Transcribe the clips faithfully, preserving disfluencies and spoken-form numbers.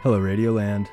Hello, Radioland.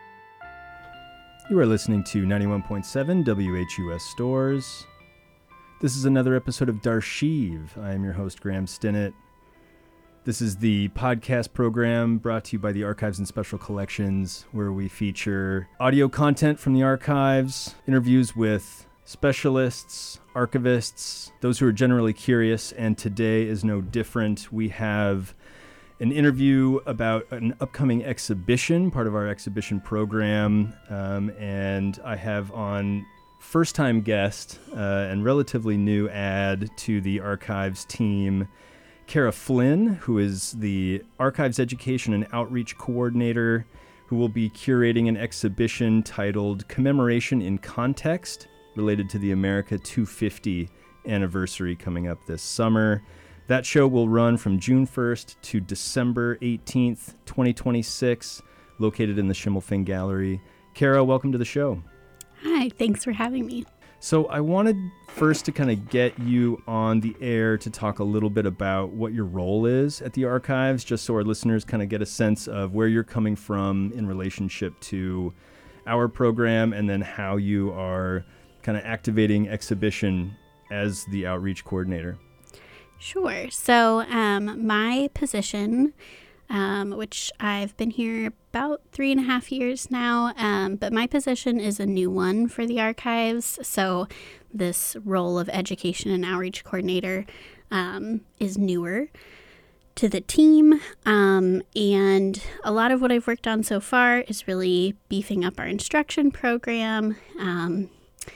You are listening to ninety-one point seven W H U S Stores. This is another episode of Darshiv. I am your host, Graham Stinnett. This is the podcast program brought to you by the Archives and Special Collections, where we feature audio content from the archives, interviews with specialists, archivists, those who are generally curious, and today is no different. We have an interview about an upcoming exhibition, part of our exhibition program, um, and I have on first-time guest uh, and relatively new add to the archives team, Kara Flynn, who is the Archives Education and Outreach Coordinator, who will be curating an exhibition titled Commemoration in Context, related to the America two fifty anniversary coming up this summer. That show will run from June first to December eighteenth, twenty twenty-six, located in the Schimmelfing Gallery. Kara, welcome to the show. Hi, thanks for having me. So I wanted first to kind of get you on the air to talk a little bit about what your role is at the archives, just so our listeners kind of get a sense of where you're coming from in relationship to our program, and then how you are kind of activating exhibition as the outreach coordinator. Sure. So um, my position, um, which I've been here about three and a half years now, um, but my position is a new one for the archives. So this role of education and outreach coordinator um, is newer to the team. Um, and a lot of what I've worked on so far is really beefing up our instruction program, um,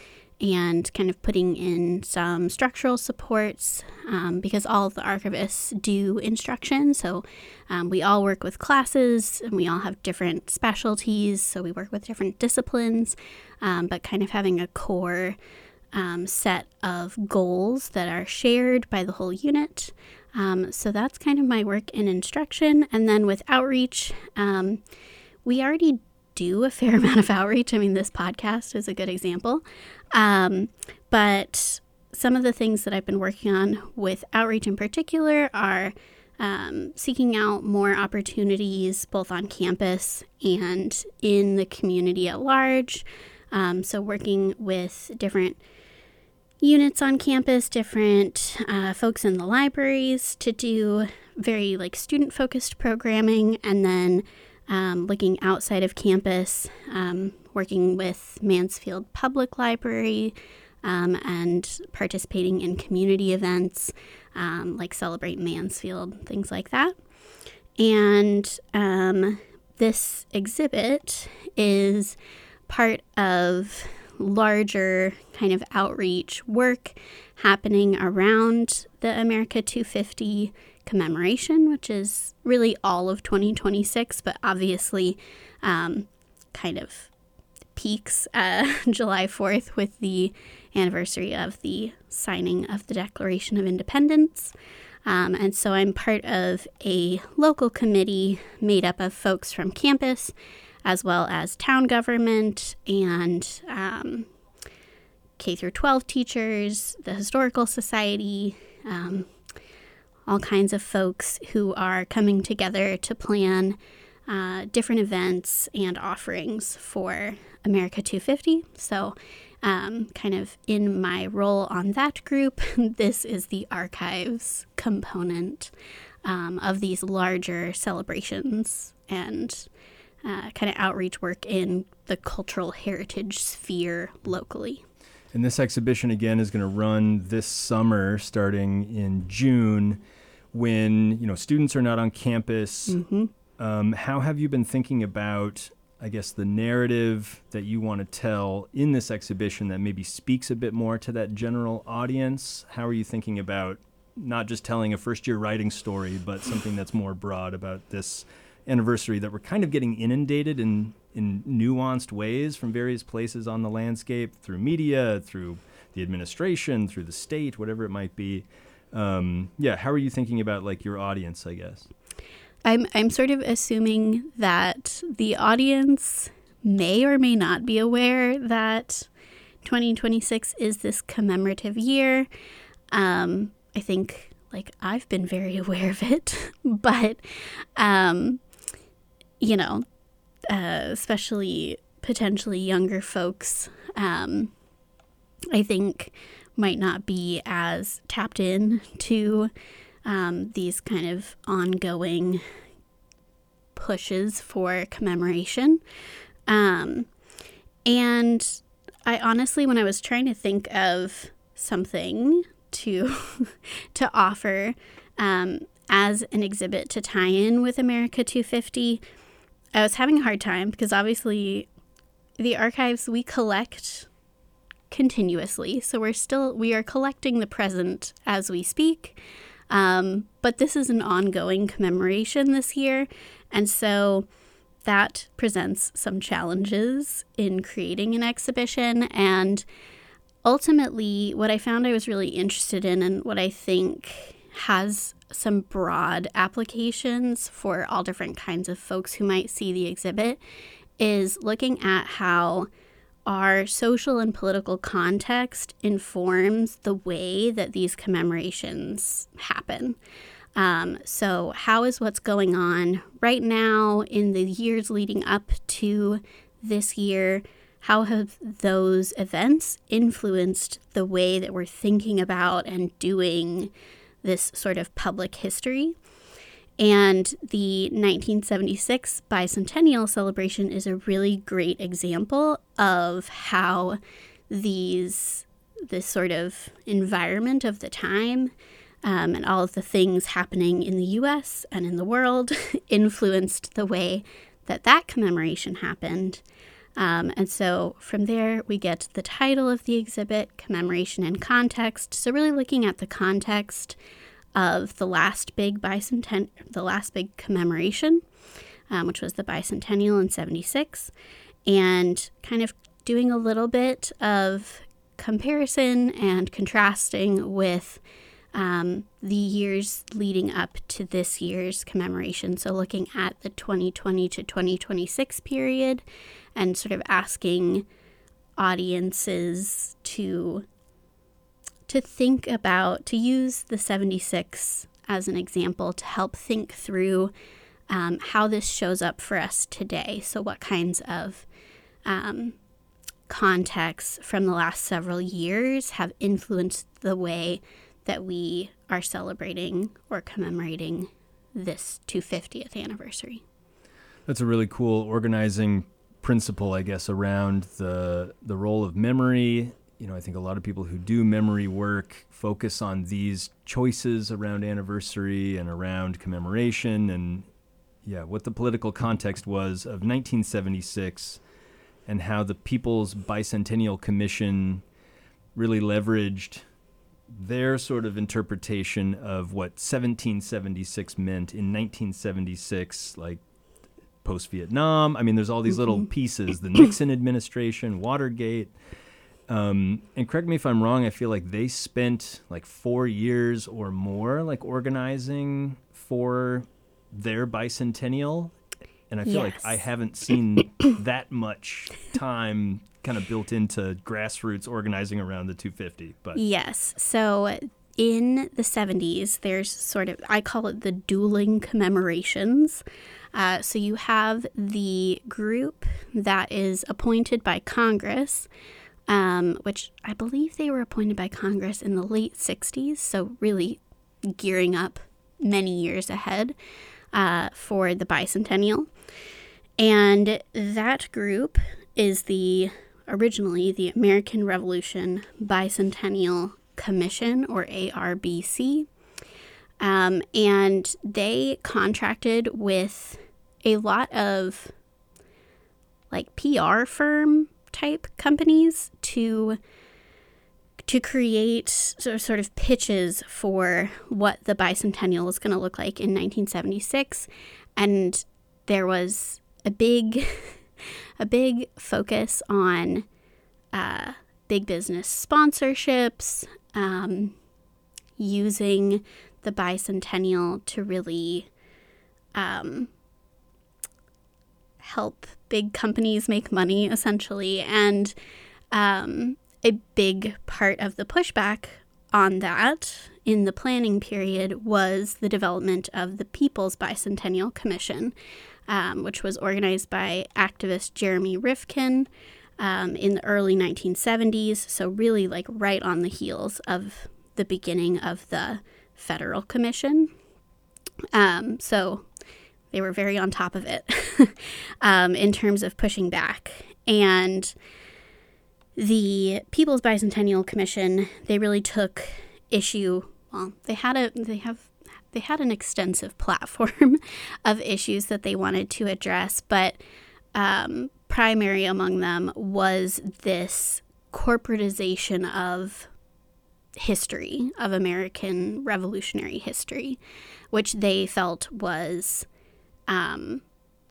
and kind of putting in some structural supports um, because all of the archivists do instruction. So um, we all work with classes and we all have different specialties. So we work with different disciplines, um, but kind of having a core um, set of goals that are shared by the whole unit. Um, so that's kind of my work in instruction. And then with outreach, um, we already do a fair amount of outreach. I mean, this podcast is a good example. Um, but some of the things that I've been working on with outreach in particular are um, seeking out more opportunities both on campus and in the community at large. Um, so working with different units on campus, different uh, folks in the libraries to do very like student-focused programming, and then Um, looking outside of campus, um, working with Mansfield Public Library, um, and participating in community events um, like Celebrate Mansfield, things like that. And um, this exhibit is part of larger kind of outreach work happening around the America two fifty commemoration, which is really all of twenty twenty-six, but obviously um, kind of peaks uh, July fourth with the anniversary of the signing of the Declaration of Independence. Um, and so I'm part of a local committee made up of folks from campus, as well as town government and um, K through twelve teachers, the Historical Society, um, all kinds of folks who are coming together to plan uh, different events and offerings for America two fifty. So um, kind of in my role on that group, this is the archives component um, of these larger celebrations and uh, kind of outreach work in the cultural heritage sphere locally. And this exhibition, again, is going to run this summer, starting in June, when, you know, students are not on campus. Mm-hmm. Um, how have you been thinking about, I guess, the narrative that you want to tell in this exhibition that maybe speaks a bit more to that general audience? How are you thinking about not just telling a first-year writing story, but something that's more broad about this anniversary that we're kind of getting inundated in in nuanced ways from various places on the landscape, through media, through the administration, through the state, whatever it might be. Um, yeah, how are you thinking about like your audience, I guess? I'm I'm sort of assuming that the audience may or may not be aware that twenty twenty-six is this commemorative year. Um, I think like I've been very aware of it, but um, you know, uh, especially potentially younger folks, um, I think might not be as tapped in to um, these kind of ongoing pushes for commemoration. Um, and I honestly, when I was trying to think of something to to offer um, as an exhibit to tie in with America two fifty, I was having a hard time because obviously the archives, we collect continuously. So we're still, we are collecting the present as we speak. Um, but this is an ongoing commemoration this year. And so that presents some challenges in creating an exhibition. And ultimately, what I found I was really interested in, and what I think has some broad applications for all different kinds of folks who might see the exhibit, is looking at how our social and political context informs the way that these commemorations happen. Um, so how is what's going on right now in the years leading up to this year, how have those events influenced the way that we're thinking about and doing this sort of public history? And the nineteen seventy-six bicentennial celebration is a really great example of how these this sort of environment of the time um, and all of the things happening in the U S and in the world influenced the way that that commemoration happened. Um, and so from there, we get the title of the exhibit, Commemoration in Context. So really looking at the context of the last big bicenten- the last big commemoration, um, which was the bicentennial in seventy-six, and kind of doing a little bit of comparison and contrasting with um, the years leading up to this year's commemoration. So looking at the twenty twenty to twenty twenty-six period and sort of asking audiences to to think about, to use the seventy-six as an example to help think through um, how this shows up for us today. So what kinds of um, contexts from the last several years have influenced the way that we are celebrating or commemorating this two hundred fiftieth anniversary. That's a really cool organizing principle, I guess, around the the role of memory. You know, I think a lot of people who do memory work focus on these choices around anniversary and around commemoration and, yeah, what the political context was of nineteen seventy-six and how the People's Bicentennial Commission really leveraged their sort of interpretation of what seventeen seventy-six meant in nineteen seventy-six, like post-Vietnam. I mean, there's all these mm-hmm. little pieces, the Nixon administration, Watergate. Um, and correct me if I'm wrong, I feel like they spent like four years or more like organizing for their bicentennial. And I feel yes. like I haven't seen that much time kind of built into grassroots organizing around the two fifty. But yes. So in the seventies, there's sort of, I call it the dueling commemorations. Uh, so you have the group that is appointed by Congress, Um, which I believe they were appointed by Congress in the late sixties, so really gearing up many years ahead uh, for the bicentennial. And that group is the originally the American Revolution Bicentennial Commission, or A R B C. Um, and they contracted with a lot of like P R firm type companies to to create sort of pitches for what the bicentennial is going to look like in nineteen seventy-six. And there was a big a big focus on uh, big business sponsorships, um, using the bicentennial to really um, help big companies make money, essentially. And um, a big part of the pushback on that in the planning period was the development of the People's Bicentennial Commission, um, which was organized by activist Jeremy Rifkin um, in the early nineteen seventies. So really like right on the heels of the beginning of the Federal Commission. Um, so they were very on top of it um, in terms of pushing back. And the People's Bicentennial Commission, they really took issue. Well, they had a they have they had an extensive platform of issues that they wanted to address, but um, primary among them was this corporatization of history, of American revolutionary history, which they felt was um,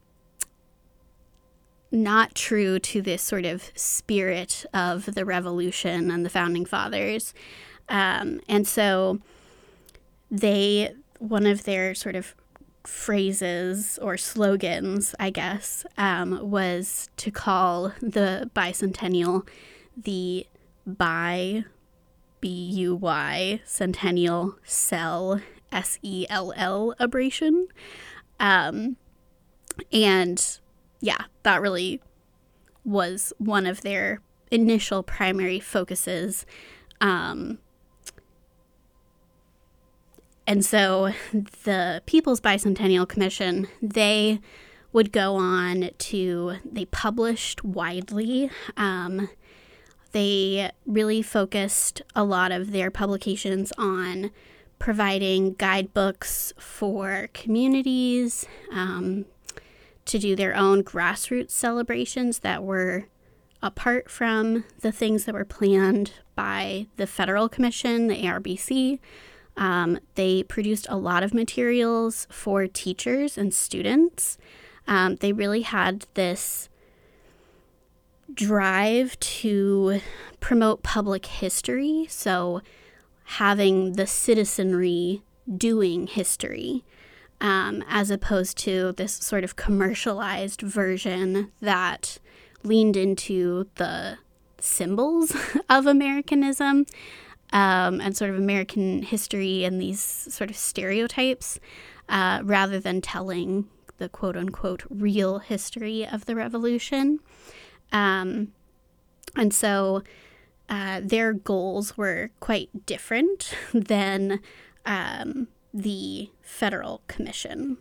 not true to this sort of spirit of the revolution and the founding fathers. Um, and so they, one of their sort of phrases or slogans, I guess, um, was to call the bicentennial the bi, B U Y, centennial cell, S E L L abration. Um, and yeah, that really was one of their initial primary focuses. Um, and so the People's Bicentennial Commission, they would go on to, they published widely. Um, they really focused a lot of their publications on providing guidebooks for communities, um, to do their own grassroots celebrations that were apart from the things that were planned by the Federal Commission, the A R B C. Um, they produced a lot of materials for teachers and students. Um, they really had this drive to promote public history, so having the citizenry doing history, um, as opposed to this sort of commercialized version that leaned into the symbols of Americanism um, and sort of American history and these sort of stereotypes, uh, rather than telling the quote-unquote real history of the revolution. Um, and so uh, their goals were quite different than um, the Federal Commission.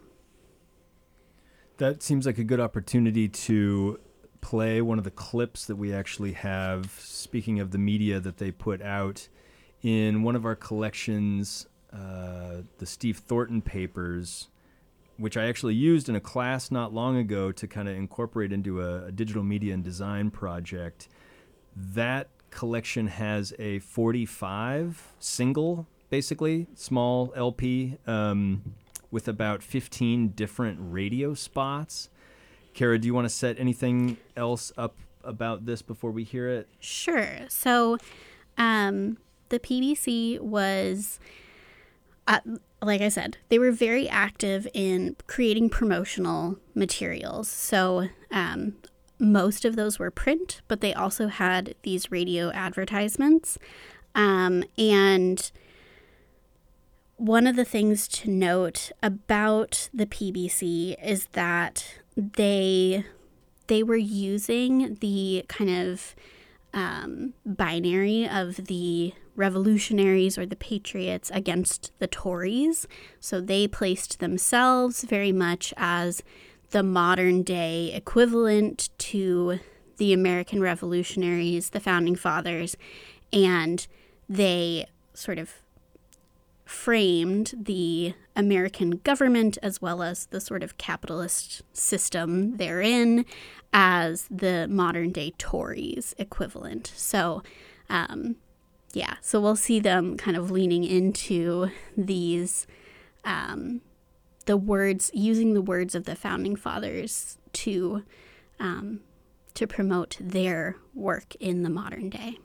That seems like a good opportunity to play one of the clips that we actually have, speaking of the media that they put out in one of our collections, uh, the Steve Thornton papers, which I actually used in a class not long ago to kind of incorporate into a, a digital media and design project. That collection has a forty-five single, basically, small L P um, with about fifteen different radio spots. Kara, do you want to set anything else up about this before we hear it? Sure. So um, the P B C was... Uh, like I said, they were very active in creating promotional materials. So um, most of those were print, but they also had these radio advertisements. Um, and one of the things to note about the P B C is that they they were using the kind of um, binary of the revolutionaries or the patriots against the Tories. So they placed themselves very much as the modern day equivalent to the American revolutionaries, the founding fathers, and they sort of framed the American government as well as the sort of capitalist system therein as the modern day Tories equivalent. So, um, Yeah, so we'll see them kind of leaning into these, um, the words, using the words of the founding fathers to, um, to promote their work in the modern day.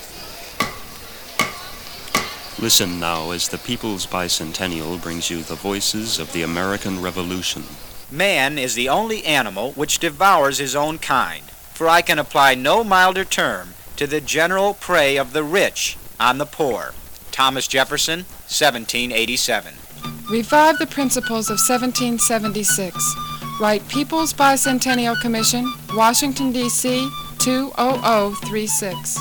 Listen now as the People's Bicentennial brings you the voices of the American Revolution. Man is the only animal which devours his own kind, for I can apply no milder term to the general prey of the rich on the poor. Thomas Jefferson, seventeen eighty-seven. Revive the principles of seventeen seventy-six. Write People's Bicentennial Commission, Washington, D C two oh oh three six.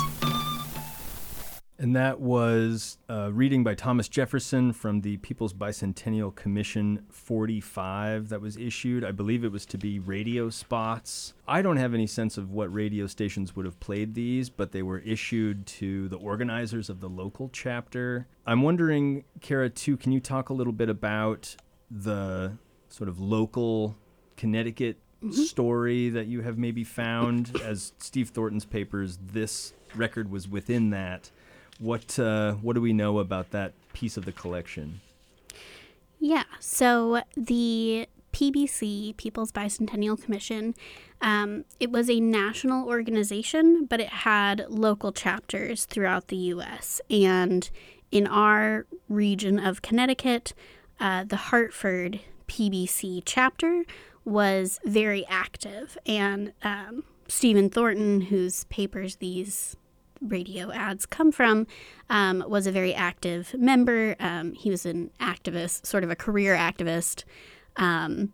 And that was a reading by Thomas Jefferson from the People's Bicentennial Commission forty-five that was issued. I believe it was to be radio spots. I don't have any sense of what radio stations would have played these, but they were issued to the organizers of the local chapter. I'm wondering, Kara, too, can you talk a little bit about the sort of local Connecticut mm-hmm. story that you have maybe found? As Steve Thornton's papers, this record was within that. What uh, what do we know about that piece of the collection? Yeah, so the P B C, People's Bicentennial Commission, um, it was a national organization, but it had local chapters throughout the U S. And in our region of Connecticut, uh, the Hartford P B C chapter was very active. And um, Stephen Thornton, whose papers these radio ads come from, um, was a very active member. Um, he was an activist, sort of a career activist. Um,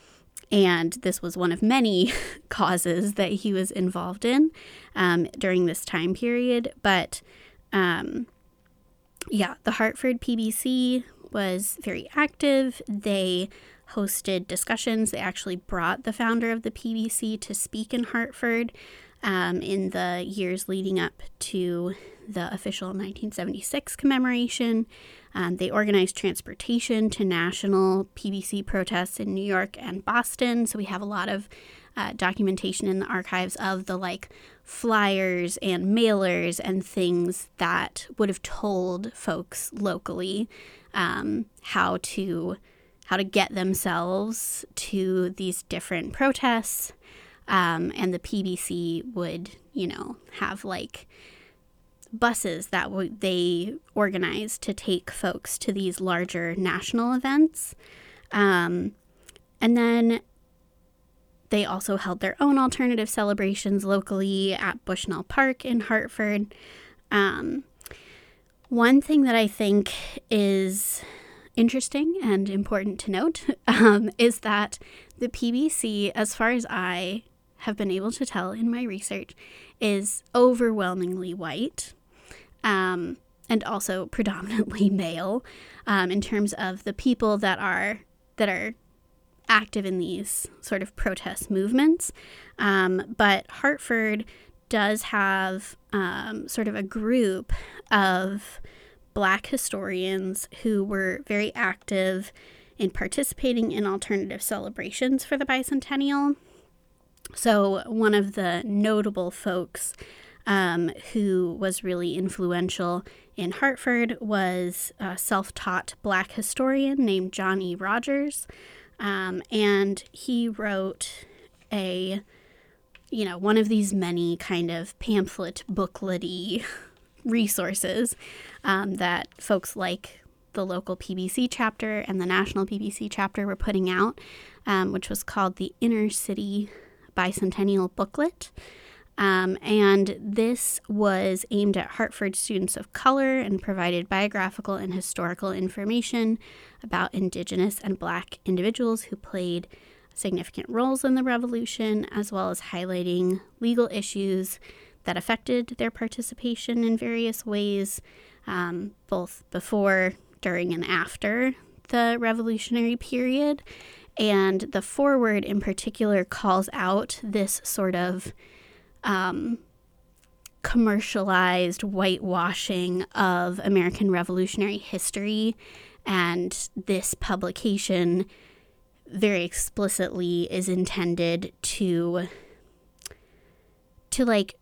and this was one of many causes that he was involved in um, during this time period. But um, yeah, the Hartford P B C was very active. They hosted discussions. They actually brought the founder of the P B C to speak in Hartford Um, in the years leading up to the official nineteen seventy-six commemoration. Um, they organized transportation to national P B C protests in New York and Boston. So we have a lot of uh, documentation in the archives of the like flyers and mailers and things that would have told folks locally um, how to how to get themselves to these different protests. Um, and the P B C would, you know, have like buses that w- they organized to take folks to these larger national events. Um, and then they also held their own alternative celebrations locally at Bushnell Park in Hartford. Um, one thing that I think is interesting and important to note um, is that the P B C, as far as I have been able to tell in my research, is overwhelmingly white um, and also predominantly male um, in terms of the people that are that are active in these sort of protest movements. Um, but Hartford does have um, sort of a group of Black historians who were very active in participating in alternative celebrations for the bicentennial. So one of the notable folks um, who was really influential in Hartford was a self-taught Black historian named John E. Rogers. Um, and he wrote a, you know, one of these many kind of pamphlet booklet-y resources um, that folks like the local P B C chapter and the national P B C chapter were putting out, um, which was called the Inner City Bicentennial Booklet. Um, and this was aimed at Hartford students of color and provided biographical and historical information about Indigenous and Black individuals who played significant roles in the Revolution, as well as highlighting legal issues that affected their participation in various ways, um, both before, during, and after the Revolutionary period. And the foreword in particular calls out this sort of um, commercialized whitewashing of American Revolutionary history. And this publication very explicitly is intended to, to like,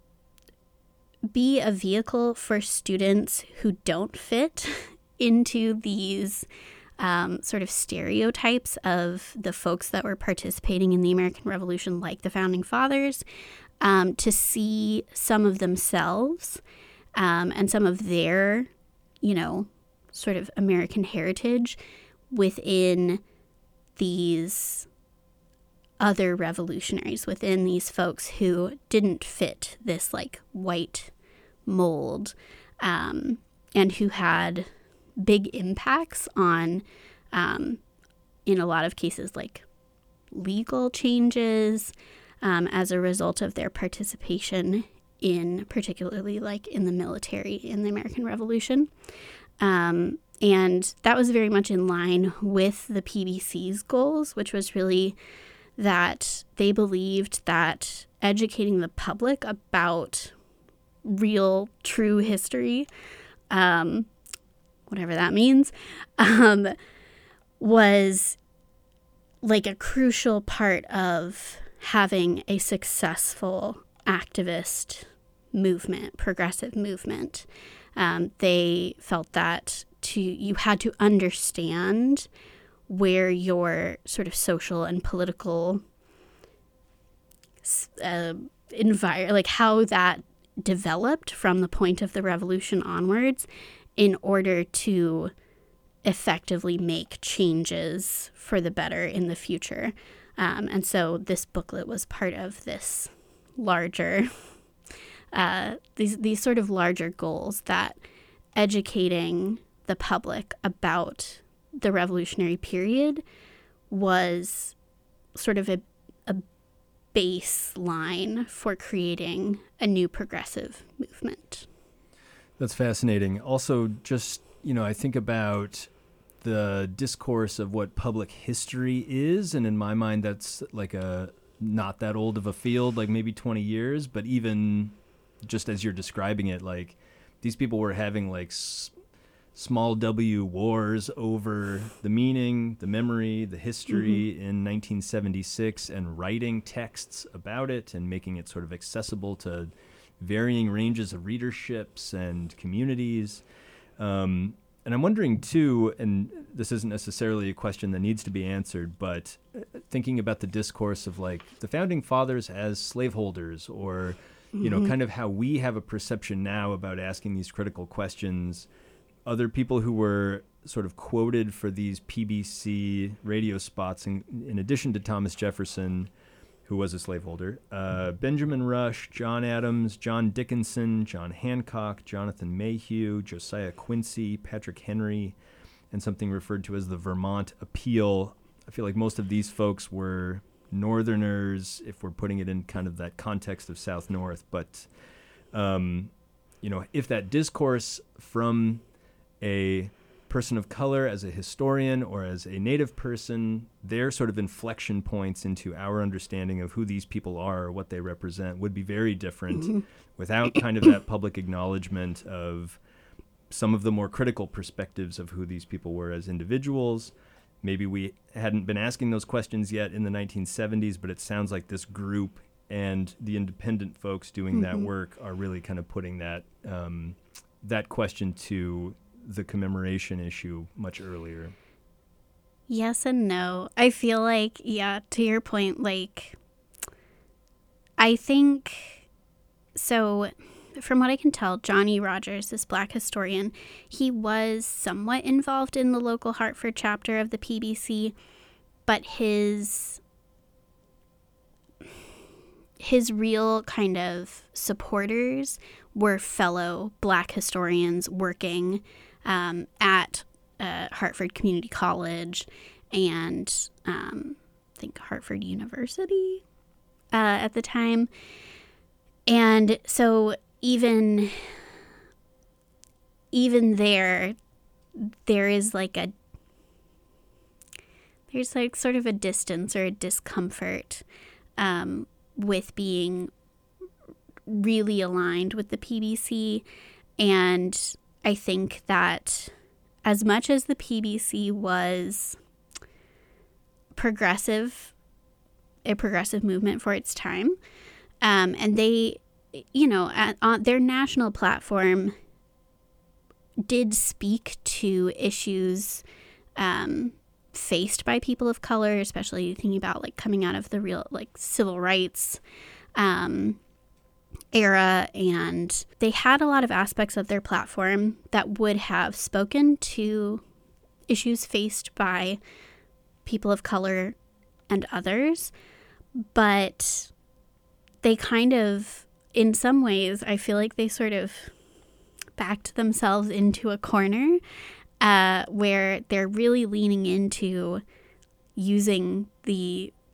be a vehicle for students who don't fit into these um, sort of stereotypes of the folks that were participating in the American Revolution, like the Founding Fathers, um, to see some of themselves um, and some of their, you know, sort of American heritage within these other revolutionaries, within these folks who didn't fit this like white mold, um, and who had big impacts on, um, in a lot of cases, like legal changes um, as a result of their participation in, particularly like in the military in the American Revolution. Um, and that was very much in line with the P B C's goals, which was really that they believed that educating the public about real, true history, um, whatever that means, um, was like a crucial part of having a successful activist movement, progressive movement. Um, they felt that to you had to understand where your sort of social and political uh, environment, like how that developed from the point of the revolution onwards, in order to effectively make changes for the better in the future. Um, and so this booklet was part of this larger, uh, these these sort of larger goals, that educating the public about the revolutionary period was sort of a, a baseline for creating a new progressive movement. That's fascinating. Also, just, you know, I think about the discourse of what public history is, and in my mind, that's like a not that old of a field, like maybe twenty years, but even just as you're describing it, like these people were having like s- small W wars over the meaning, the memory, the history mm-hmm. in nineteen seventy-six, and writing texts about it and making it sort of accessible to varying ranges of readerships and communities. Um, and I'm wondering too, and this isn't necessarily a question that needs to be answered, but thinking about the discourse of like the founding fathers as slaveholders, or, you know, mm-hmm. kind of how we have a perception now about asking these critical questions. Other people who were sort of quoted for these P B C radio spots, in, in addition to Thomas Jefferson, who was a slaveholder, uh, Benjamin Rush, John Adams, John Dickinson, John Hancock, Jonathan Mayhew, Josiah Quincy, Patrick Henry, and something referred to as the Vermont Appeal. I feel like most of these folks were Northerners, if we're putting it in kind of that context of South-North. But, um, you know, if that discourse from a person of color as a historian or as a Native person, their sort of inflection points into our understanding of who these people are or what they represent would be very different mm-hmm. without kind of that public acknowledgement of some of the more critical perspectives of who these people were as individuals. Maybe we hadn't been asking those questions yet in the nineteen seventies, but it sounds like this group and the independent folks doing mm-hmm. that work are really kind of putting that um, that question to the commemoration issue much earlier. Yes and no. I feel like, yeah, to your point, like, I think, so from what I can tell, Johnny Rogers, this Black historian, he was somewhat involved in the local Hartford chapter of the P B C, but his his real kind of supporters were fellow Black historians working Um, at uh, Hartford Community College and um, I think Hartford University uh, at the time. And so even even there, there is like a there's like sort of a distance or a discomfort um, with being really aligned with the P B C. And I think that as much as the P B C was progressive, a progressive movement for its time, um, and they, you know, at, on their national platform did speak to issues um, faced by people of color, especially thinking about like coming out of the real like civil rights um era, and they had a lot of aspects of their platform that would have spoken to issues faced by people of color and others, but they kind of, in some ways, I feel like they sort of backed themselves into a corner uh, where they're really leaning into using the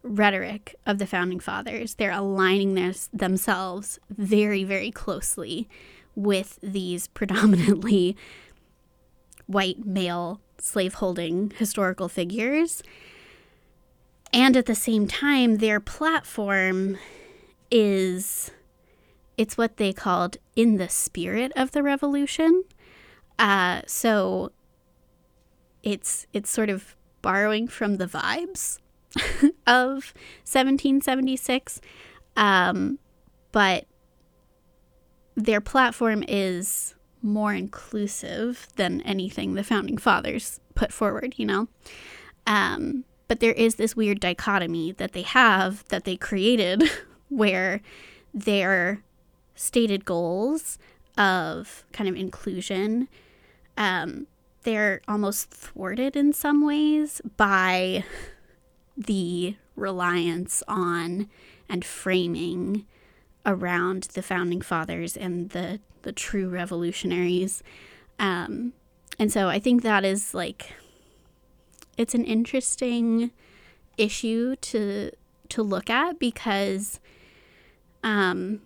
rhetoric of the Founding Fathers. They're aligning their, themselves very, very closely with these predominantly white male slaveholding historical figures. And at the same time, their platform is, it's what they called in the spirit of the revolution. Uh, so it's it's sort of borrowing from the vibes of seventeen seventy-six, um, but their platform is more inclusive than anything the Founding Fathers put forward, you know? Um, but there is this weird dichotomy that they have, that they created, where their stated goals of kind of inclusion, um, they're almost thwarted in some ways by the reliance on and framing around the Founding Fathers and the, the true revolutionaries. Um, and so I think that is like, it's an interesting issue to to look at, because um,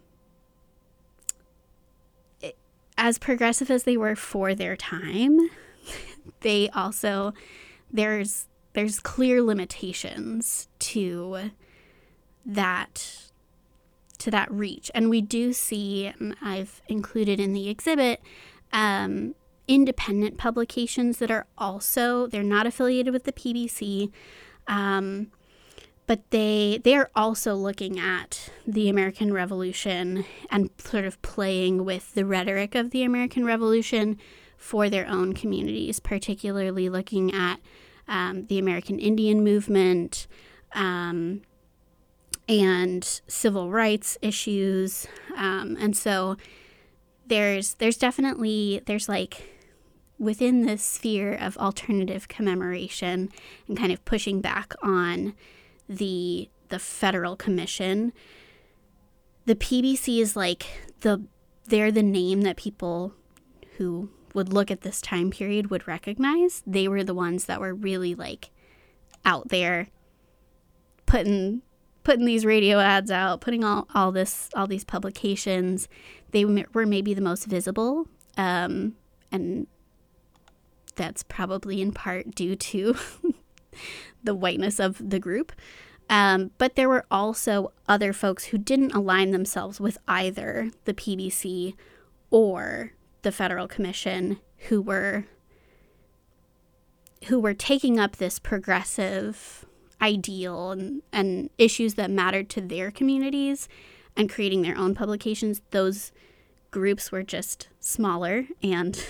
it, as progressive as they were for their time, they also, there's there's clear limitations to that to that reach. And we do see, and I've included in the exhibit, um, independent publications that are also, they're not affiliated with the P B C, um, but they they are also looking at the American Revolution and sort of playing with the rhetoric of the American Revolution for their own communities, particularly looking at um, the American Indian movement, um, and civil rights issues. Um, and so there's there's definitely, there's like, within this sphere of alternative commemoration and kind of pushing back on the the federal commission, the P B C is like, the they're the name that people who would look at this time period would recognize. They were the ones that were really like out there putting putting these radio ads out, putting all, all this all these publications. They were maybe the most visible, um, and that's probably in part due to the whiteness of the group. Um, but there were also other folks who didn't align themselves with either the P B C or the Federal Commission, who were who were taking up this progressive ideal and, and issues that mattered to their communities and creating their own publications. Those groups were just smaller and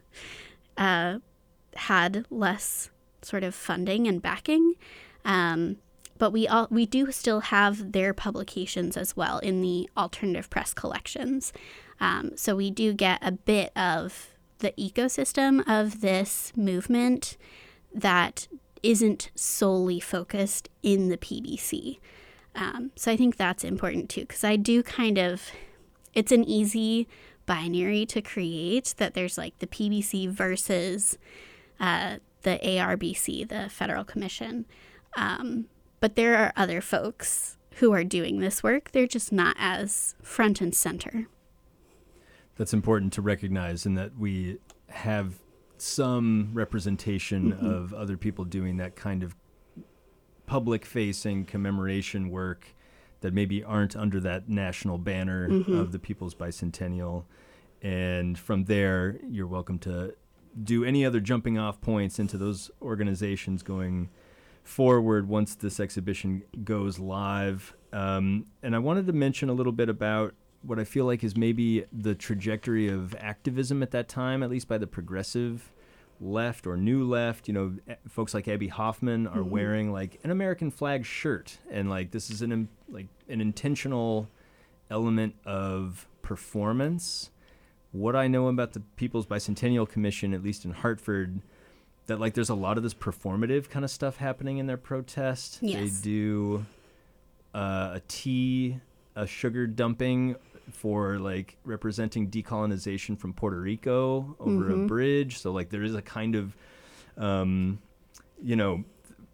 uh, had less sort of funding and backing. Um, but we all we do still have their publications as well in the alternative press collections. Um, so we do get a bit of the ecosystem of this movement that isn't solely focused in the P B C. Um, so I think that's important too, because I do kind of, it's an easy binary to create that there's like the P B C versus uh, the A R B C, the Federal Commission. Um, but there are other folks who are doing this work. They're just not as front and center. That's important to recognize, in that we have some representation mm-hmm. of other people doing that kind of public-facing commemoration work that maybe aren't under that national banner mm-hmm. of the People's Bicentennial. And from there, you're welcome to do any other jumping off points into those organizations going forward once this exhibition goes live. Um, and I wanted to mention a little bit about what I feel like is maybe the trajectory of activism at that time, at least by the progressive left or new left. You know, folks like Abby Hoffman are mm-hmm. wearing like an American flag shirt, and like this is an like an intentional element of performance. What I know about the People's Bicentennial Commission, at least in Hartford, that like there's a lot of this performative kind of stuff happening in their protest. Yes. They do uh, a tea, a sugar dumping for like representing decolonization from Puerto Rico over mm-hmm. a bridge. So like there is a kind of, um, you know,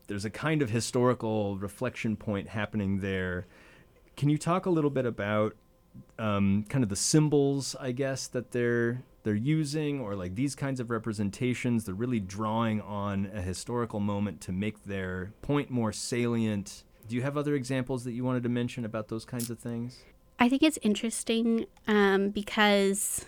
there's a kind of historical reflection point happening there. Can you talk a little bit about um, kind of the symbols, I guess, that they're they're using, or like these kinds of representations? They're really drawing on a historical moment to make their point more salient. Do you have other examples that you wanted to mention about those kinds of things? I think it's interesting um, because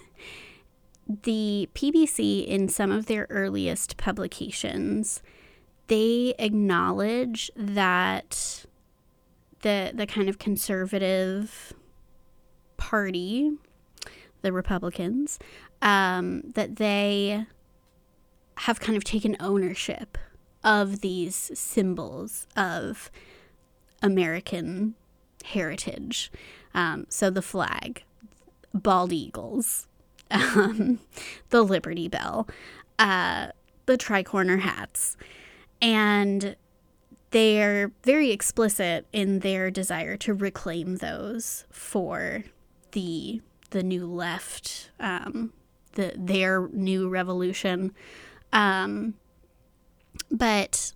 the P B C, in some of their earliest publications, they acknowledge that the the kind of conservative party, the Republicans, um, that they have kind of taken ownership of these symbols of American heritage. Um, so the flag, bald eagles, um, the Liberty Bell, uh, the tricorner hats. And they're very explicit in their desire to reclaim those for the the new left, um, the their new revolution. Um, but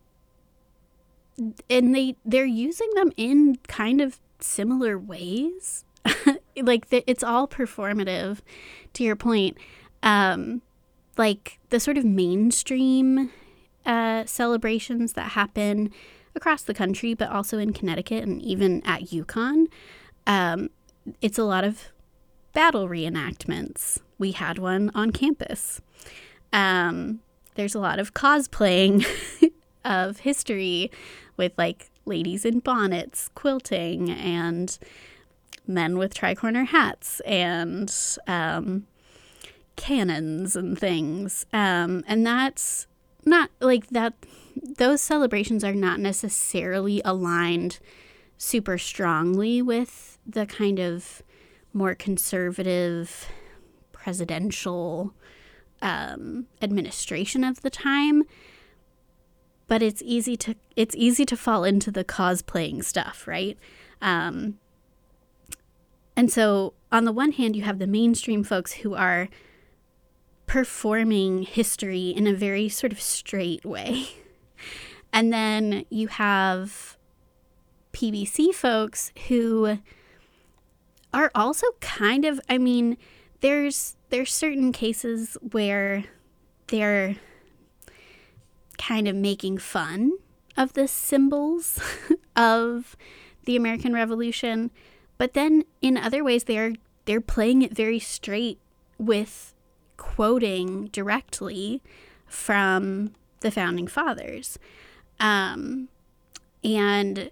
and they they're using them in kind of similar ways. Like the, it's all performative, to your point. Um, like the sort of mainstream uh, celebrations that happen across the country, but also in Connecticut and even at UConn. Um, it's a lot of battle reenactments. We had one on campus. Um, there's a lot of cosplaying of history with like ladies in bonnets quilting and men with tricorner hats and um, cannons and things. Um, and that's not like that. Those celebrations are not necessarily aligned super strongly with the kind of more conservative presidential um, administration of the time. But it's easy to it's easy to fall into the cosplaying stuff, right? Um, and so on the one hand, you have the mainstream folks who are performing history in a very sort of straight way. And then you have P B C folks who are also kind of, I mean, there's there's certain cases where they're kind of making fun of the symbols of the American Revolution, but then in other ways they're they're playing it very straight with quoting directly from the founding fathers. Um, and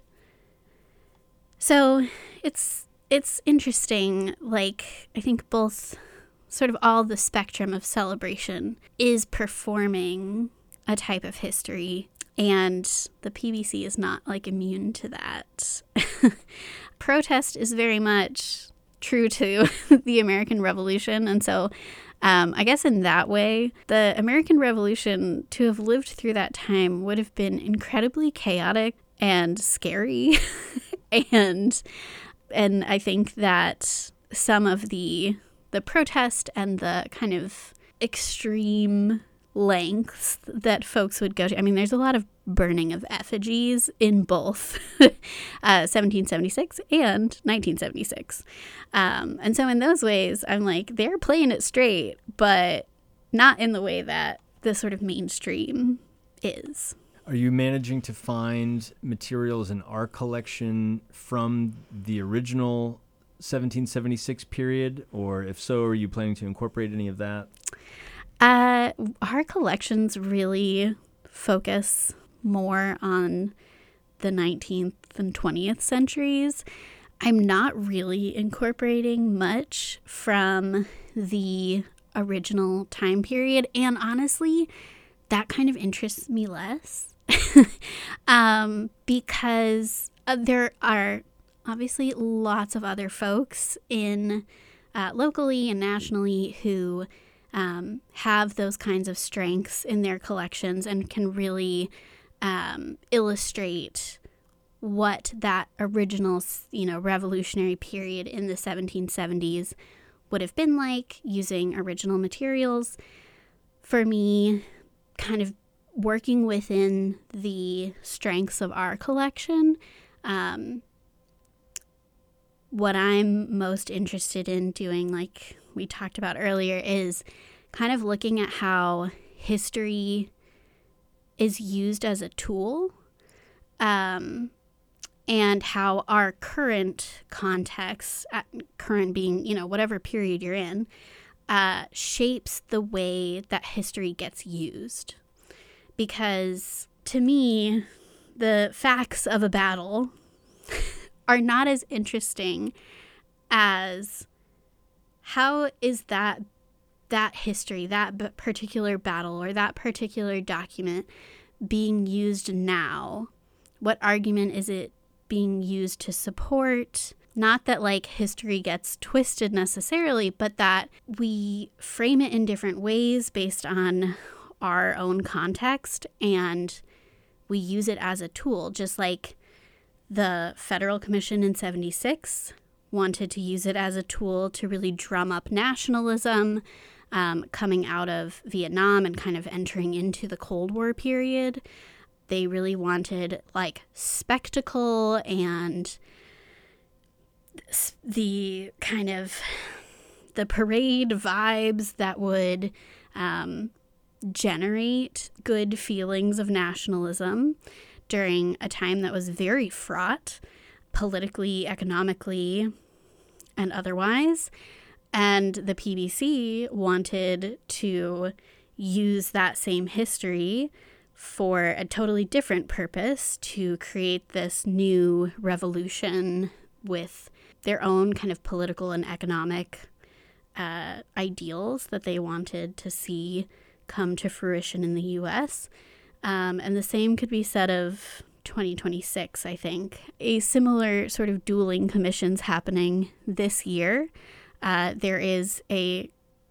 so it's it's interesting, like I think both sort of all the spectrum of celebration is performing a type of history, and the P B C is not like immune to that. Protest is very much true to the American Revolution, and so um, I guess in that way, the American Revolution, to have lived through that time, would have been incredibly chaotic and scary, and and I think that some of the the protest and the kind of extreme lengths that folks would go to. I mean, there's a lot of burning of effigies in both uh, seventeen seventy-six and nineteen seventy-six. Um, and so in those ways, I'm like, they're playing it straight, but not in the way that the sort of mainstream is. Are you managing to find materials in our collection from the original seventeen seventy-six period? Or if so, are you planning to incorporate any of that? Uh, our collections really focus more on the nineteenth and twentieth centuries. I'm not really incorporating much from the original time period, and honestly, that kind of interests me less um, because uh, there are obviously lots of other folks in uh, locally and nationally who Um, have those kinds of strengths in their collections and can really um, illustrate what that original, you know, revolutionary period in the seventeen seventies would have been like using original materials. For me, kind of working within the strengths of our collection, um, what I'm most interested in doing, like we talked about earlier, is kind of looking at how history is used as a tool, um, and how our current context, current being, you know, whatever period you're in, uh, shapes the way that history gets used. Because to me, the facts of a battle are not as interesting as how is that that history, that particular battle or that particular document being used now? What argument is it being used to support? Not that like history gets twisted necessarily, but that we frame it in different ways based on our own context, and we use it as a tool, just like the Federal Commission in seventy-six wanted to use it as a tool to really drum up nationalism, um, coming out of Vietnam and kind of entering into the Cold War period. They really wanted like spectacle and the kind of the parade vibes that would um, generate good feelings of nationalism during a time that was very fraught politically, economically, and otherwise. And the P B C wanted to use that same history for a totally different purpose, to create this new revolution with their own kind of political and economic uh, ideals that they wanted to see come to fruition in the U S. Um, and the same could be said of twenty twenty-six, I think. A similar sort of dueling commissions happening this year. Uh, there is a,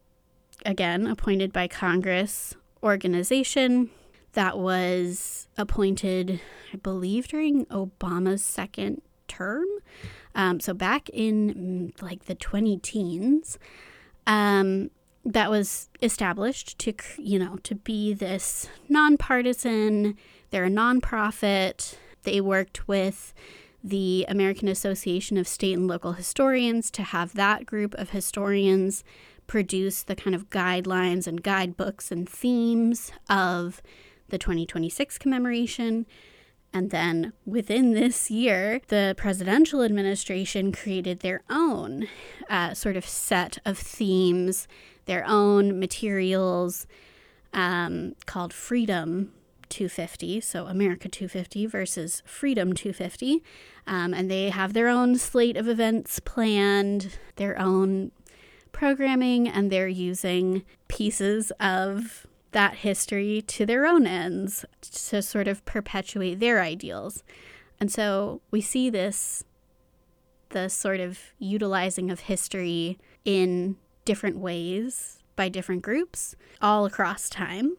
again, appointed by Congress organization that was appointed, I believe, during Obama's second term. Um, so back in like the twenty teens, um, that was established to, you know, to be this nonpartisan. They're a nonprofit. They worked with the American Association of State and Local Historians to have that group of historians produce the kind of guidelines and guidebooks and themes of the twenty twenty-six commemoration. And then within this year, the presidential administration created their own uh, sort of set of themes, their own materials um, called Freedom two fifty, so America two fifty versus Freedom two fifty. Um, and they have their own slate of events planned, their own programming, and they're using pieces of that history to their own ends to sort of perpetuate their ideals. And so we see this, the sort of utilizing of history in different ways by different groups all across time.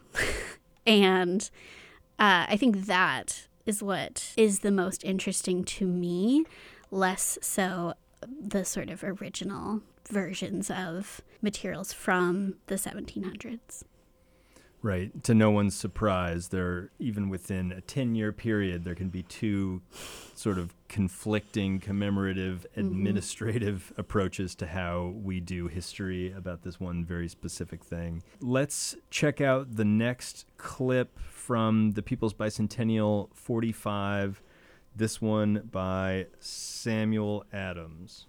And uh, I think that is what is the most interesting to me, less so the sort of original versions of materials from the seventeen hundreds. Right. To no one's surprise, there, even within a ten-year period, there can be two sort of conflicting commemorative administrative mm-hmm. approaches to how we do history about this one very specific thing. Let's check out the next clip from the People's Bicentennial forty-five, this one by Samuel Adams.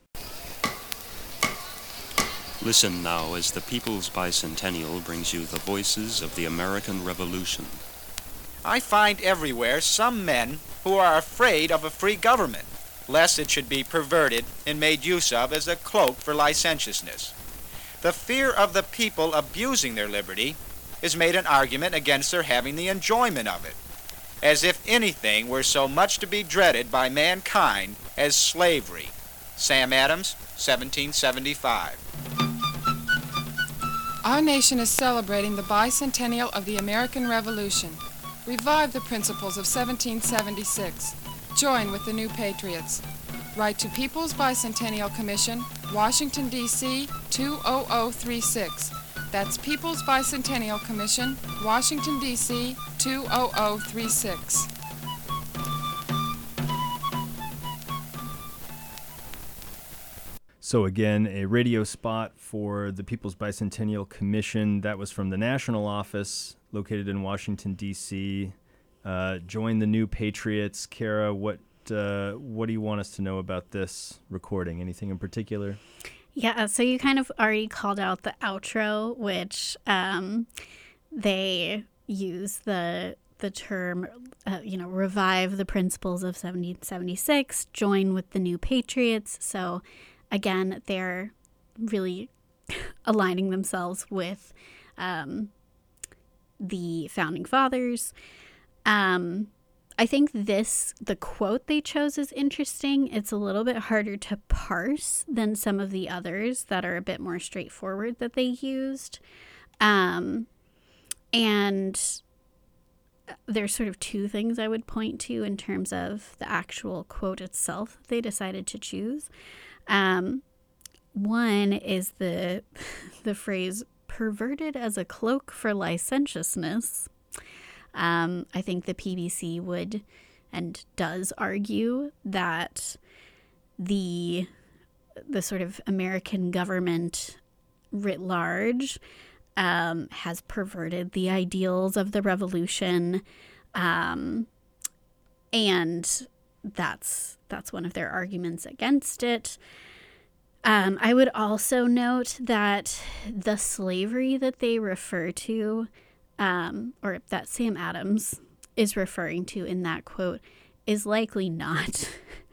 Listen now as the People's Bicentennial brings you the voices of the American Revolution. I find everywhere some men who are afraid of a free government, lest it should be perverted and made use of as a cloak for licentiousness. The fear of the people abusing their liberty is made an argument against their having the enjoyment of it, as if anything were so much to be dreaded by mankind as slavery. Sam Adams, seventeen seventy-five. Our nation is celebrating the bicentennial of the American Revolution. Revive the principles of seventeen seventy-six. Join with the new patriots. Write to People's Bicentennial Commission, Washington, D C two oh oh three six. That's People's Bicentennial Commission, Washington, D C two zero zero three six. So again, a radio spot for the People's Bicentennial Commission. That was from the national office located in Washington, D C Uh, join the New Patriots. Kara, what uh, what do you want us to know about this recording? Anything in particular? Yeah, so you kind of already called out the outro, which um, they use the the term, uh, you know, revive the principles of seventeen seventy-six, join with the New Patriots. So again, they're really aligning themselves with um, the Founding Fathers. Um, I think this, the quote they chose is interesting. It's a little bit harder to parse than some of the others that are a bit more straightforward that they used. Um, and there's sort of two things I would point to in terms of the actual quote itself that they decided to choose. Um, one is the the phrase "perverted as a cloak for licentiousness." Um, I think the P B C would and does argue that the the sort of American government writ large um, has perverted the ideals of the revolution, um, and that's that's one of their arguments against it. Um, I would also note that the slavery that they refer to, um, or that Sam Adams is referring to in that quote, is likely not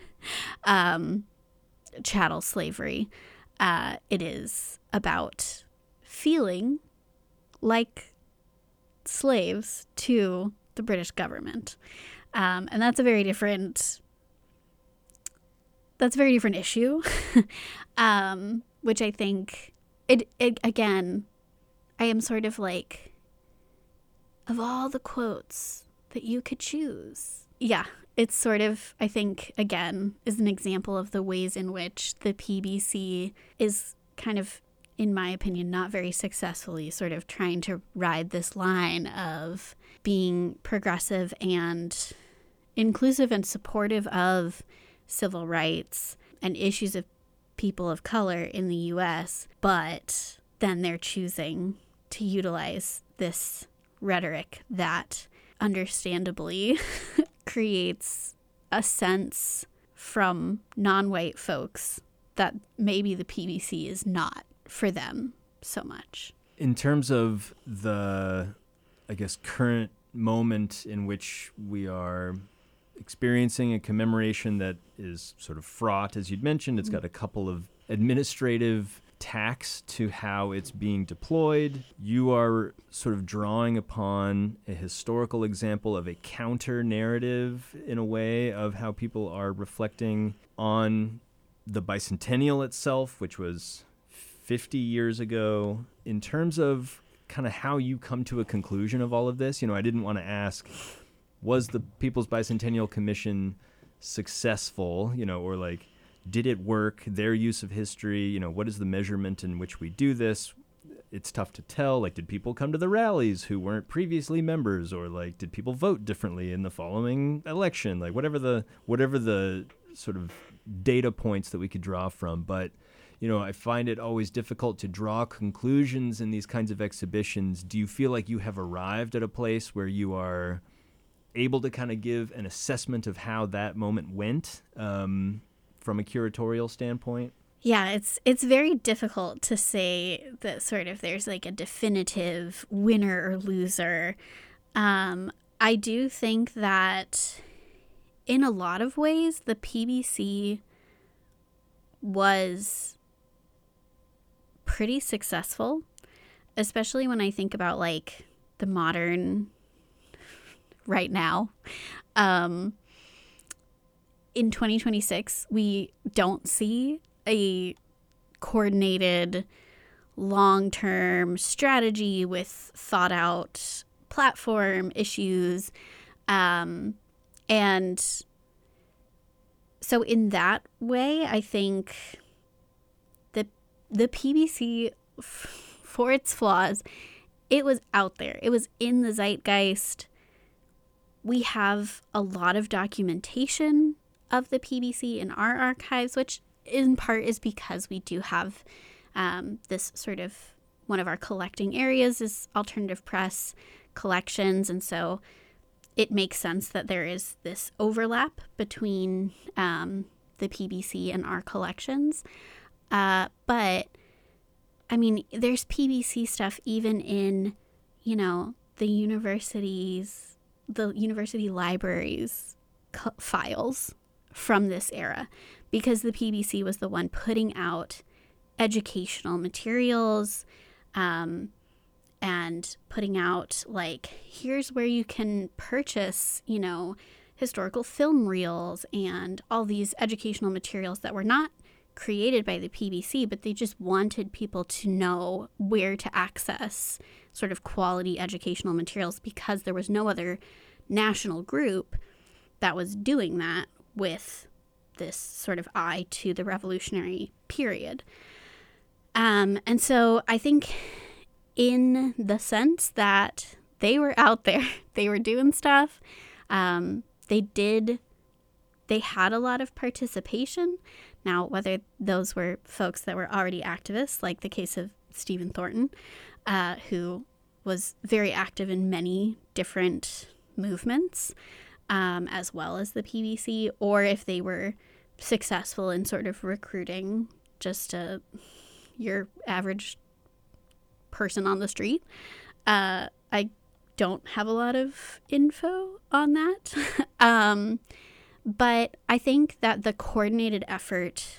um, chattel slavery. Uh, it is about feeling like slaves to the British government. Um, and that's a very different, that's a very different issue, um, which I think, it, it again, I am sort of like, of all the quotes that you could choose. Yeah, it's sort of, I think, again, is an example of the ways in which the P B C is kind of, in my opinion, not very successfully sort of trying to ride this line of being progressive and inclusive and supportive of civil rights and issues of people of color in the U S, but then they're choosing to utilize this rhetoric that understandably creates a sense from non-white folks that maybe the P B C is not for them so much. In terms of the, I guess, current moment in which we are experiencing a commemoration that is sort of fraught, as you'd mentioned, it's got a couple of administrative tacks to how it's being deployed. You are sort of drawing upon a historical example of a counter narrative in a way of how people are reflecting on the bicentennial itself, which was fifty years ago. In terms of kind of how you come to a conclusion of all of this, you know, I didn't want to ask, was the People's Bicentennial Commission successful, you know, or like, did it work? Their use of history, you know, what is the measurement in which we do this? It's tough to tell. Like, did people come to the rallies who weren't previously members, or like, did people vote differently in the following election? Like, whatever the whatever the sort of data points that we could draw from. But, you know, I find it always difficult to draw conclusions in these kinds of exhibitions. Do you feel like you have arrived at a place where you are able to kind of give an assessment of how that moment went um, from a curatorial standpoint? Yeah, it's it's very difficult to say that sort of there's like a definitive winner or loser. Um, I do think that in a lot of ways, the P B C was pretty successful, especially when I think about like the modern right now. Um, in twenty twenty-six, we don't see a coordinated long-term strategy with thought-out platform issues. Um, and so in that way, I think the the P B C f- for its flaws, it was out there. It was in the zeitgeist. We have a lot of documentation of the P B C in our archives, which in part is because we do have um, this sort of, one of our collecting areas is alternative press collections. And so it makes sense that there is this overlap between um, the P B C and our collections. Uh, but, I mean, there's P B C stuff even in, you know, the universities, the university libraries co- files from this era, because the P B C was the one putting out educational materials, um, and putting out, like, here's where you can purchase, you know, historical film reels and all these educational materials that were not created by the P B C, but they just wanted people to know where to access sort of quality educational materials, because there was no other national group that was doing that with this sort of eye to the revolutionary period. Um, and so I think in the sense that they were out there, they were doing stuff, um, they did, they had a lot of participation. Now, whether those were folks that were already activists, like the case of Stephen Thornton, uh, who was very active in many different movements, um, as well as the P B C, or if they were successful in sort of recruiting just a, your average person on the street. Uh, I don't have a lot of info on that. um, But I think that the coordinated effort,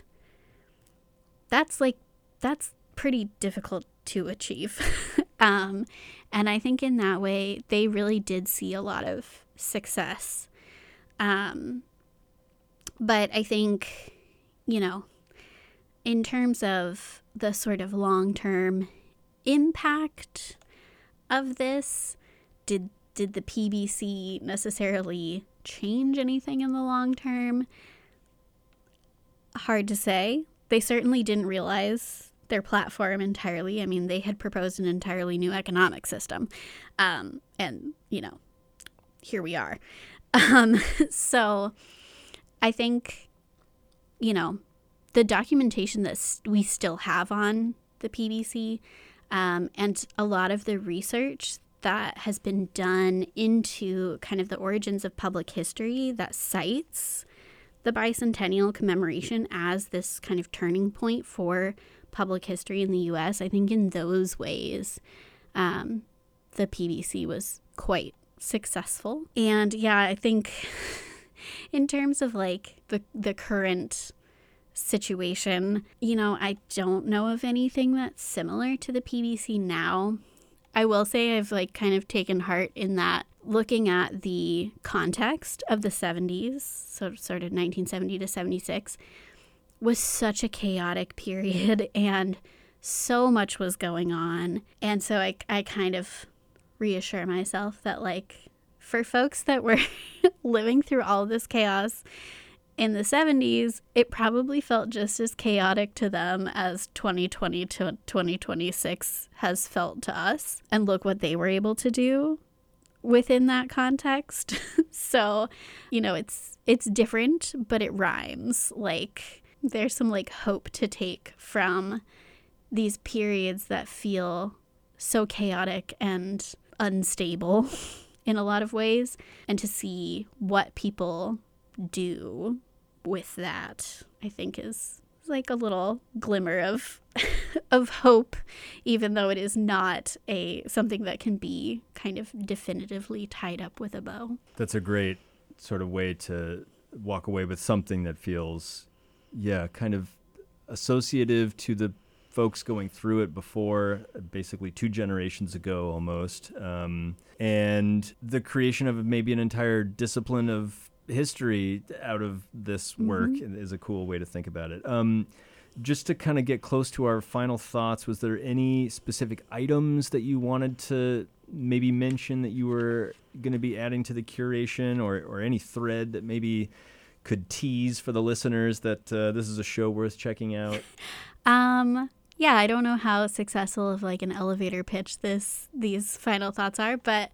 that's like, that's pretty difficult to achieve. um, and I think in that way, they really did see a lot of success. Um, but I think, you know, in terms of the sort of long-term impact of this, did did the P B C necessarily change anything in the long term? Hard to say. They certainly didn't realize their platform entirely. I mean, they had proposed an entirely new economic system. Um, and, you know, here we are. Um, so I think, you know, the documentation that we still have on the P B C, um, and a lot of the research that has been done into kind of the origins of public history that cites the bicentennial commemoration as this kind of turning point for public history in the U S, I think in those ways, um, the P B C was quite successful. And yeah, I think in terms of like the, the current situation, you know, I don't know of anything that's similar to the P B C now. I will say I've like kind of taken heart in that, looking at the context of the seventies, so sort of nineteen seventy to seventy-six, was such a chaotic period and so much was going on. And so I, I kind of reassure myself that like for folks that were living through all of this chaos in the seventies, it probably felt just as chaotic to them as twenty twenty to twenty twenty-six has felt to us. And look what they were able to do within that context. So, you know, it's it's different, but it rhymes. Like, there's some like hope to take from these periods that feel so chaotic and unstable in a lot of ways, and to see what people do with that, I think is like a little glimmer of of hope, even though it is not a something that can be kind of definitively tied up with a bow. That's a great sort of way to walk away with something that feels, yeah, kind of associative to the folks going through it before, basically two generations ago almost, um, and the creation of maybe an entire discipline of history out of this work mm-hmm. is a cool way to think about it. Um, just to kind of get close to our final thoughts, was there any specific items that you wanted to maybe mention that you were going to be adding to the curation, or, or any thread that maybe could tease for the listeners that uh, this is a show worth checking out? Um, yeah, I don't know how successful of like an elevator pitch this these final thoughts are, but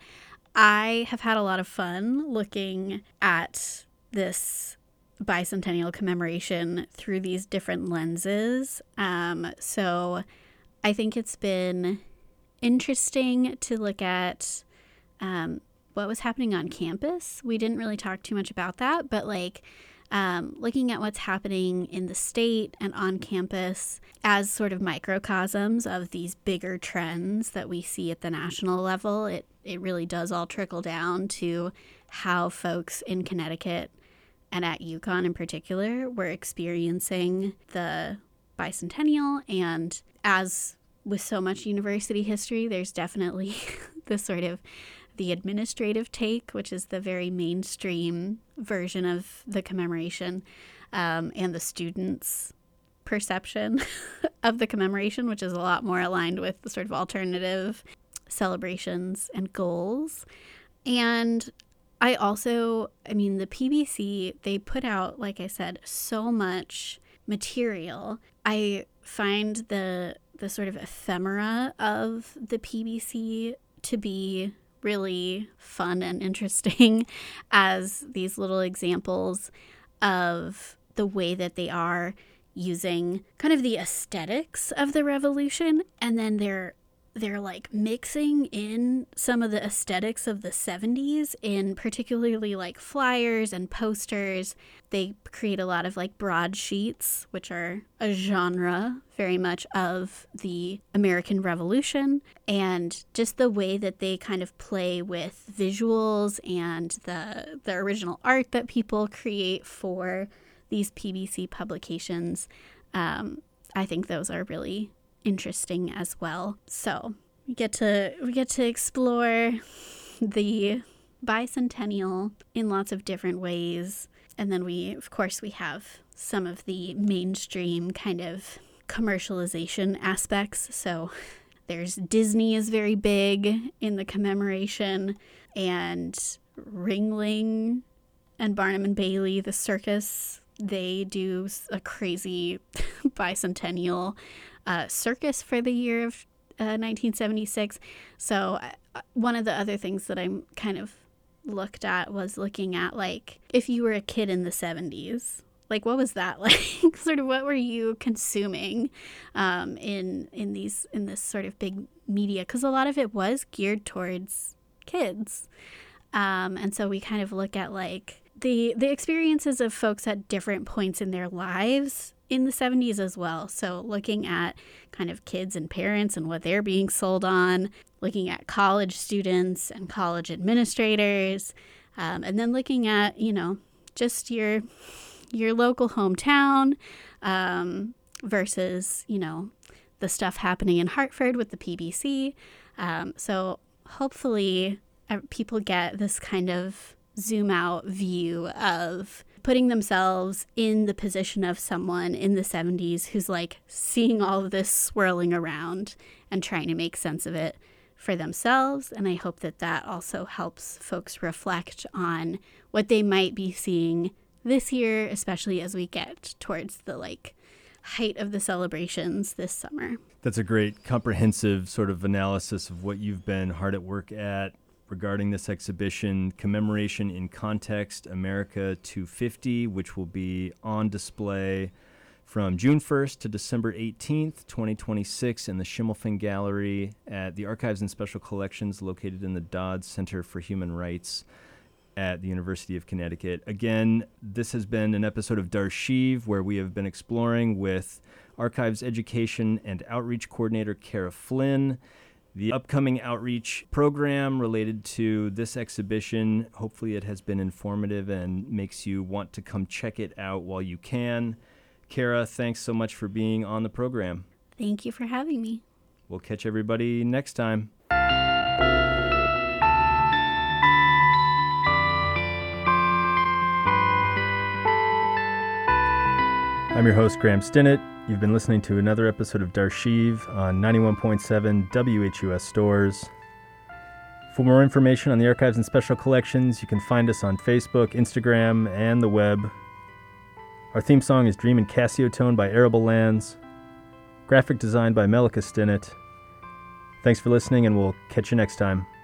I have had a lot of fun looking at this bicentennial commemoration through these different lenses. Um, so I think it's been interesting to look at um, what was happening on campus. We didn't really talk too much about that, but like um, looking at what's happening in the state and on campus as sort of microcosms of these bigger trends that we see at the national level, it, it really does all trickle down to how folks in Connecticut and at UConn in particular were experiencing the bicentennial. And as with so much university history, there's definitely the sort of the administrative take, which is the very mainstream version of the commemoration, um, and the students' perception of the commemoration, which is a lot more aligned with the sort of alternative celebrations and goals. And I also, I mean, the P B C, they put out, like I said, so much material. I find the the sort of ephemera of the P B C to be really fun and interesting as these little examples of the way that they are using kind of the aesthetics of the revolution, and then they're they're like mixing in some of the aesthetics of the seventies in particularly like flyers and posters. They create a lot of like broadsheets, which are a genre very much of the American Revolution, and just the way that they kind of play with visuals and the the original art that people create for these P B C publications. Um, I think those are really interesting as well. So we get to we get to explore the bicentennial in lots of different ways, and then we of course we have some of the mainstream kind of commercialization aspects. So there's Disney is very big in the commemoration, and Ringling and Barnum and Bailey, the circus, they do a crazy bicentennial uh, circus for the year of uh, nineteen seventy-six. So uh, one of the other things that I'm kind of looked at was looking at, like, if you were a kid in the seventies, like, what was that like? Sort of what were you consuming um, in in these in this sort of big media? Because a lot of it was geared towards kids. Um, and so we kind of look at, like, the the experiences of folks at different points in their lives in the seventies as well. So looking at kind of kids and parents and what they're being sold on, looking at college students and college administrators, um, and then looking at, you know, just your your local hometown um, versus, you know, the stuff happening in Hartford with the P B C. Um, so hopefully uh, people get this kind of zoom out view of putting themselves in the position of someone in the seventies who's like seeing all of this swirling around and trying to make sense of it for themselves. And I hope that that also helps folks reflect on what they might be seeing this year, especially as we get towards the like height of the celebrations this summer. That's a great comprehensive sort of analysis of what you've been hard at work at regarding this exhibition, Commemoration in Context, America two fifty, which will be on display from June first to December eighteenth, twenty twenty-six in the Schimmelfing Gallery at the Archives and Special Collections located in the Dodd Center for Human Rights at the University of Connecticut. Again, this has been an episode of Darshiv where we have been exploring with Archives Education and Outreach Coordinator Kara Flynn the upcoming outreach program related to this exhibition. Hopefully it has been informative and makes you want to come check it out while you can. Kara, thanks so much for being on the program. Thank you for having me. We'll catch everybody next time. I'm your host, Graham Stinnett. You've been listening to another episode of Darshiv on ninety-one point seven W H U S Stores. For more information on the Archives and Special Collections, you can find us on Facebook, Instagram, and the web. Our theme song is Dream in Cassioton by Arable Lands. Graphic design by Melika Stinnett. Thanks for listening, and we'll catch you next time.